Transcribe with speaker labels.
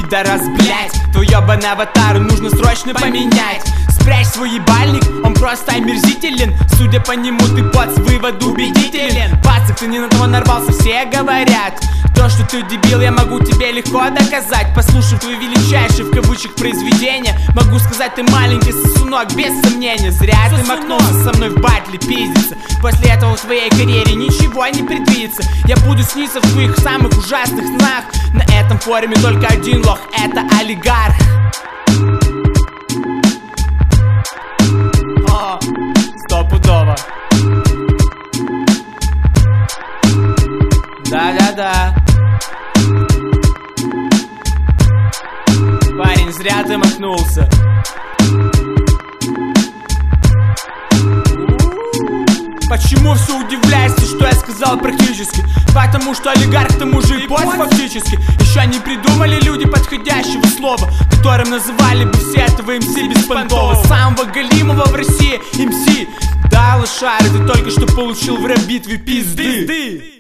Speaker 1: пидорас, блять. Твой ебаный аватар нужно срочно поменять. Спрячь свой ебальник, он просто омерзителен. Судя по нему, ты под с выводу убедителен. Пацак, ты не на того нарвался, все говорят. То, что ты дебил, я могу тебе легко доказать. Послушав твои величайшие в кавычках произведения, могу сказать, ты маленький сосунок, без сомнения. Зря ты макнулся со мной в батле пиздиться. После этого в твоей карьере ничего не предвидится. Я буду сниться в твоих самых ужасных снах. На этом форуме только один лох, это олигарх. О, стопудово. Да-да-да. Парень, зря ты махнулся. Почему все удивляешься, что я сказал практически? Потому что олигарх к тому же и босс фактически. Еще не придумали люди подходящего слова, которым называли бы все этого МС беспонтово. Самого галимого в России МС. Да, лошары, ты только что получил в рэп-битве пизды.